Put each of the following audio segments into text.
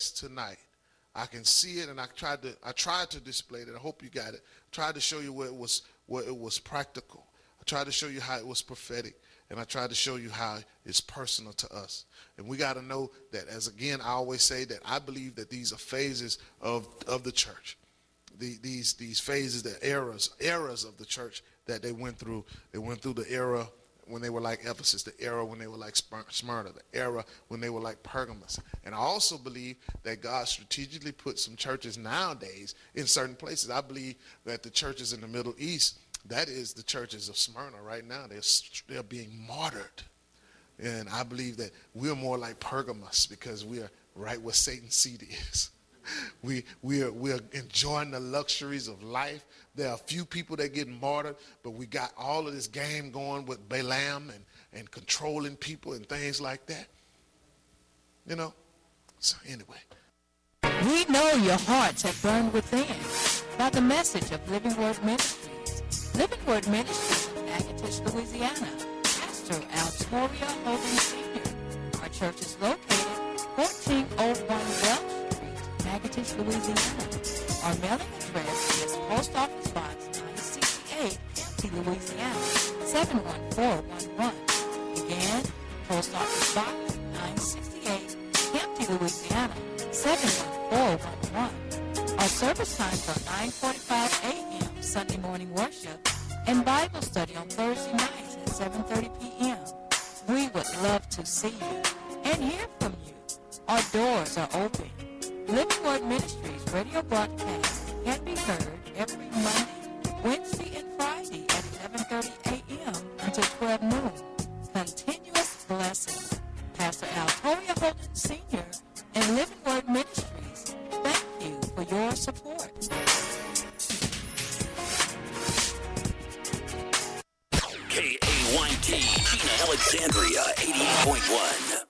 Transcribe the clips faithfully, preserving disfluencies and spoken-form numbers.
tonight. I can see it, and I tried to I tried to display it. I hope you got it. I tried to show you where it was where it was practical. I tried to show you how it was prophetic, and I tried to show you how it's personal to us. And we got to know that, as again I always say, that I believe that these are phases of of the church. The, these these phases, the eras eras of the church that they went through. They went through the era when they were like Ephesus, the era when they were like Smyrna, the era when they were like Pergamos. And I also believe that God strategically put some churches nowadays in certain places. I believe that the churches in the Middle East, that is the churches of Smyrna right now, they're, they're being martyred. And I believe that we're more like Pergamos because we are right where Satan's seat is. We we are we are enjoying the luxuries of life. There are a few people that get martyred, but we got all of this game going with Balaam and, and controlling people and things like that. You know? So anyway. We know your hearts have burned within by the message of Living Word Ministries. Living Word Ministries in Natchitoches, Louisiana. Pastor Altoria Holden Senior Our church is located fourteen oh one Welch Natchitoches, Louisiana. Our mailing address is Post Office Box nine sixty-eight, County, Louisiana, seven one four one one. Again, Post Office Box nine sixty-eight, County, Louisiana, seven one four one one. Our service times are nine forty-five a.m. Sunday morning worship and Bible study on Thursday nights at seven thirty p.m. We would love to see you and hear from you. Our doors are open. Living Word Ministries radio broadcast can be heard every Monday, Wednesday, and Friday at eleven thirty a.m. until twelve noon. Continuous blessings. Pastor Altoria Holden Senior and Living Word Ministries, thank you for your support. K A Y T, Tina Alexandria, eighty-eight point one.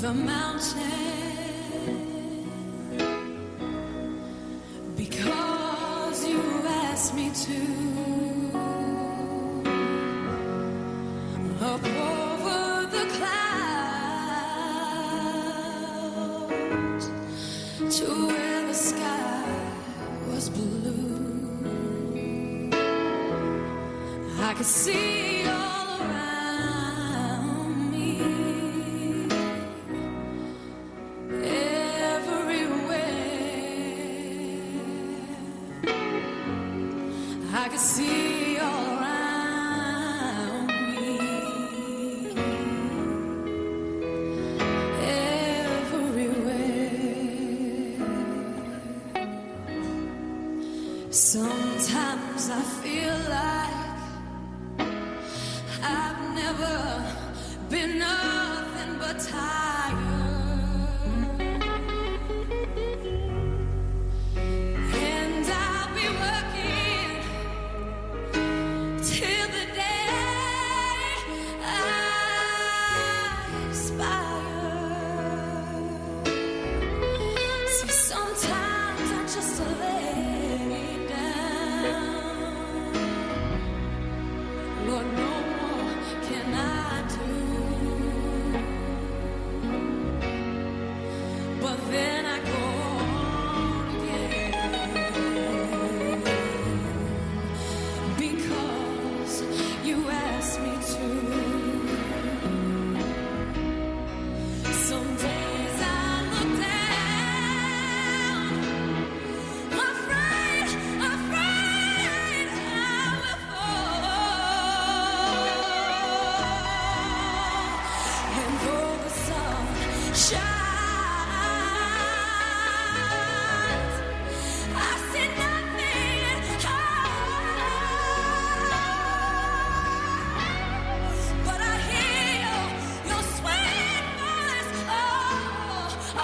the mountain, because you asked me to. Up over the clouds to where the sky was blue, I could see all around me, everywhere. I could see all around me, everywhere. Sometimes I feel like I've never been nothing but tired, and I'll be working till the day I expire. See, sometimes I just lay down. Lord, no more can I do. But then I go on again, because you asked me to. Some days I look down, afraid, afraid I will fall. And though the sun shines, I see nothing at all. But I hear your sweet voice, oh,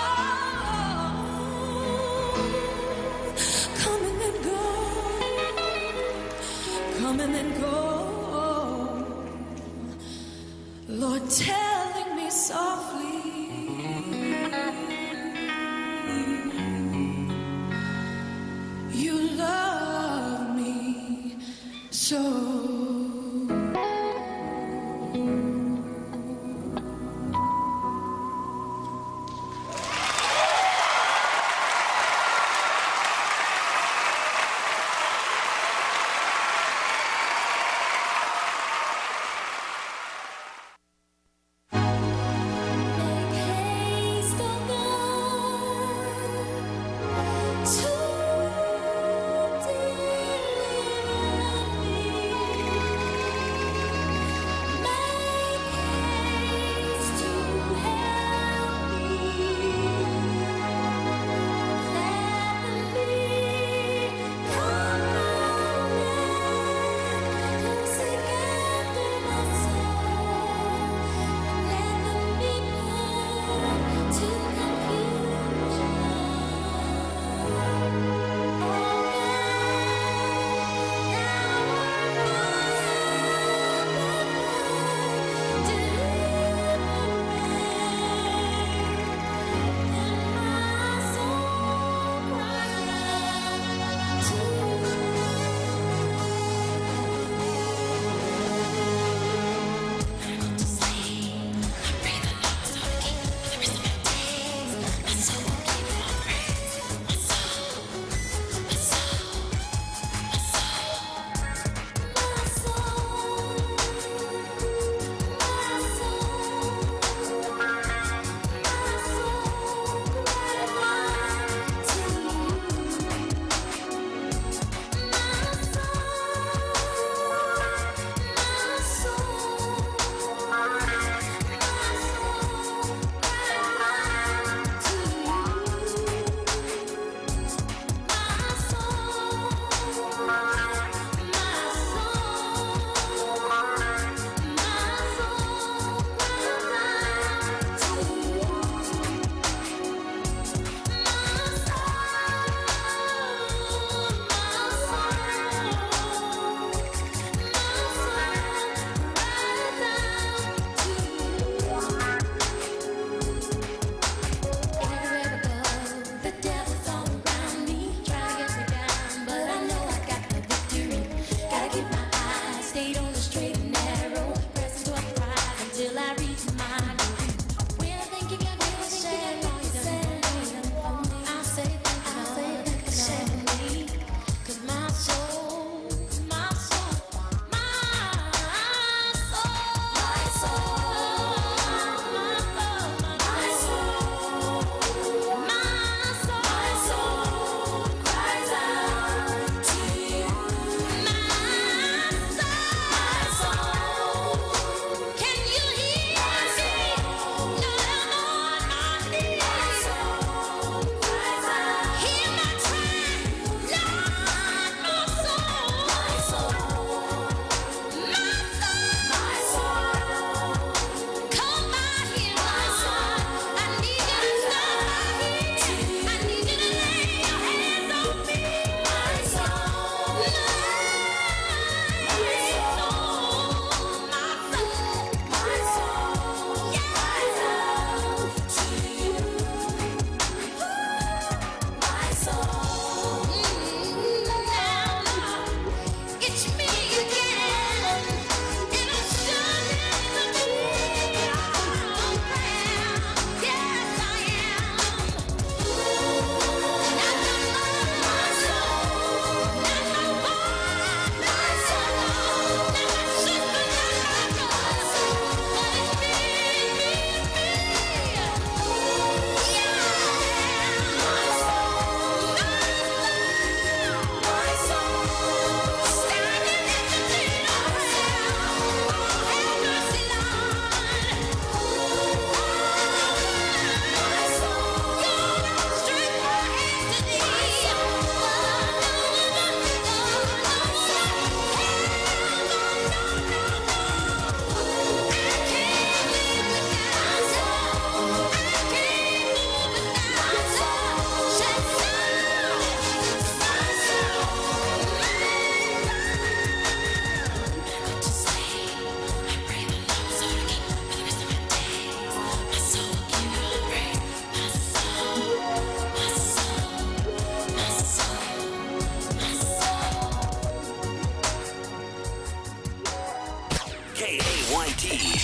oh, coming and go, coming and go. Lord, telling me softly, you love me so. Make haste, O Lord, to deliver me.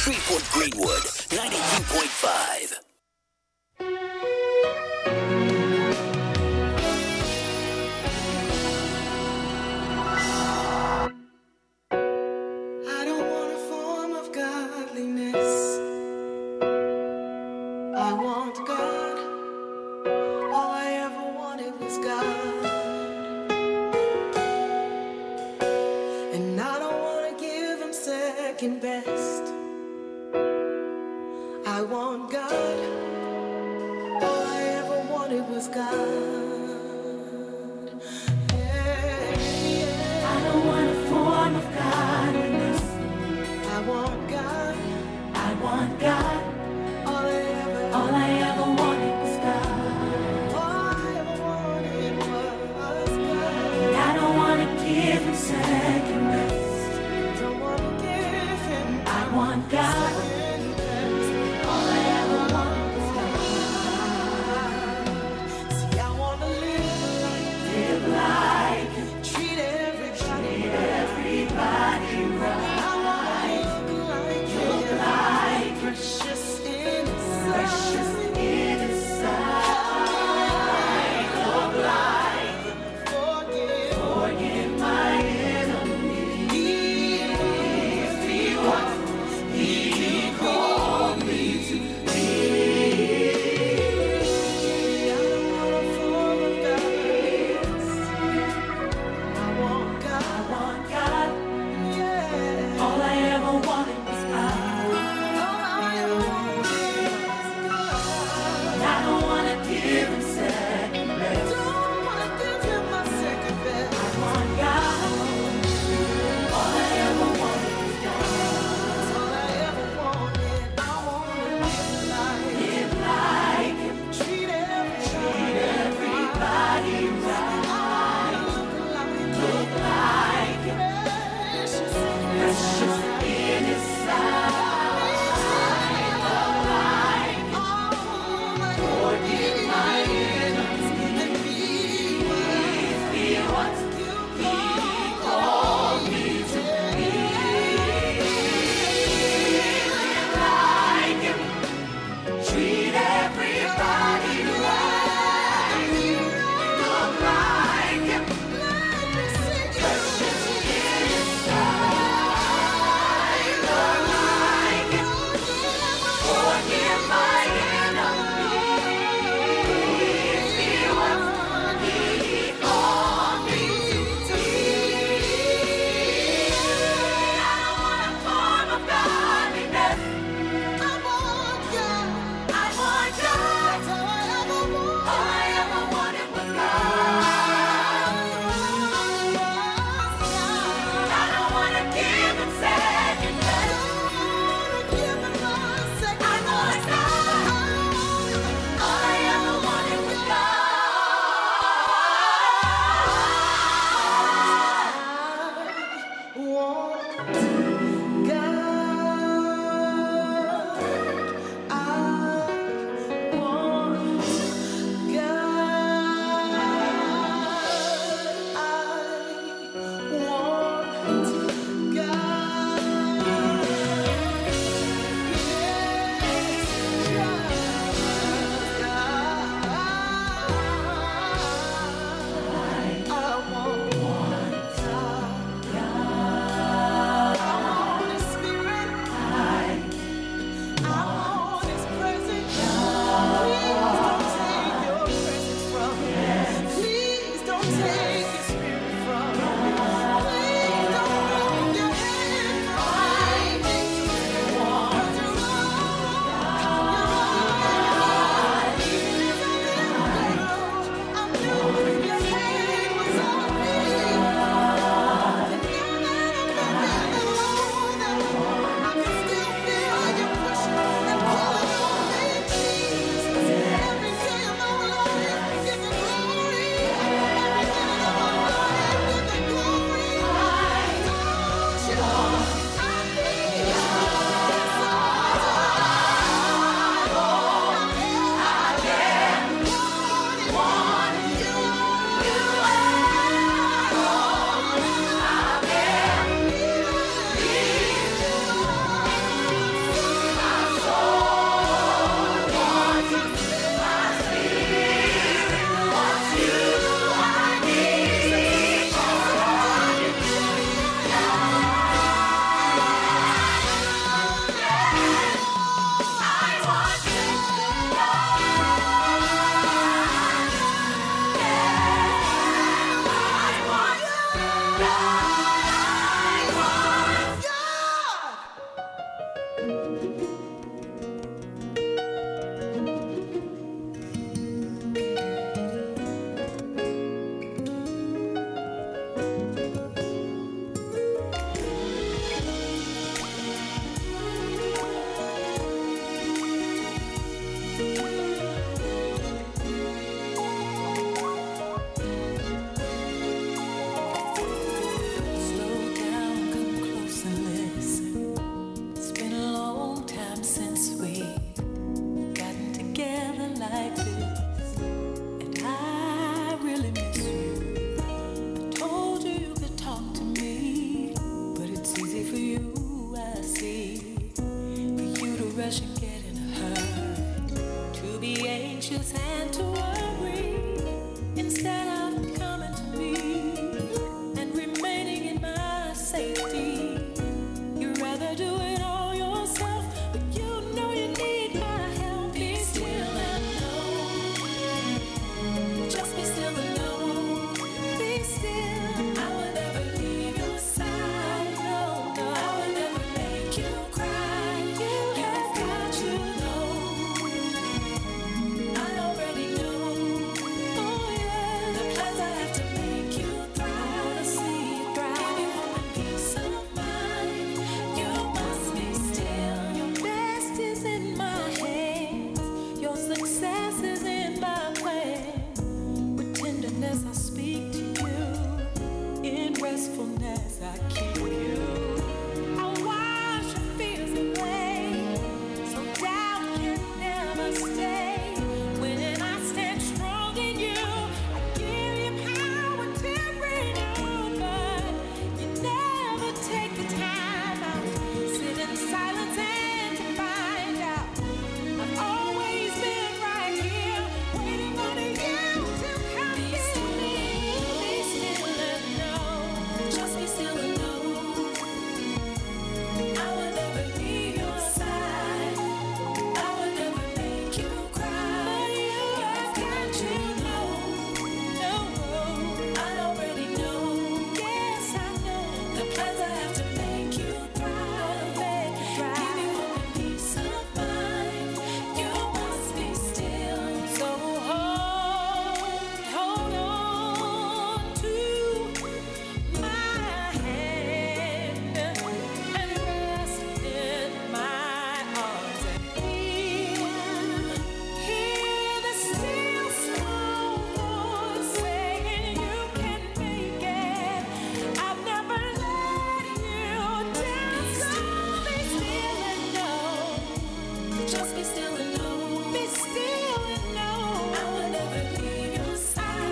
Shreveport Greenwood, ninety-two point five. I don't want a form of godliness. I want God. All I ever wanted was God. And I don't want to give him second best. I want God. All I ever wanted was God. Yeah, yeah. I don't want a form of godliness. I want God. I want God. All I ever, All I ever wanted was God. all I ever wanted was God. I don't want to give him second best. Don't want to give him I want God. second best. All I ever wanted was God. See, I want to live Live like him. like, treat everybody Treat right. everybody right. I want to look like Look him. like Precious in his precious sight. in his sight. Look like Forgive forgive my enemy. me. If he was, he called me to be. I don't want a form of godliness. I want I God. want God. Yeah. All I ever wanted was God. All I ever wanted was God. I don't want to give him second best. Don't want to give him my second best. I want God. All I ever wanted was God. All I ever wanted. I want to live Live like him. like, treat everybody Everybody right. I look like, Look like him. precious Precious in his sight. Look like him. Forgive my enemies. If he was, he called me to be. Live like him. Treat everybody right. Look like him. Precious in his sight. Look like him. Forgive my enemies. If he was, he called me to be. I don't want a form of godliness. I want God. All I ever wanted was God. I don't want to give him second best. I want God. All I ever wanted was God. Want God. I want Please don't take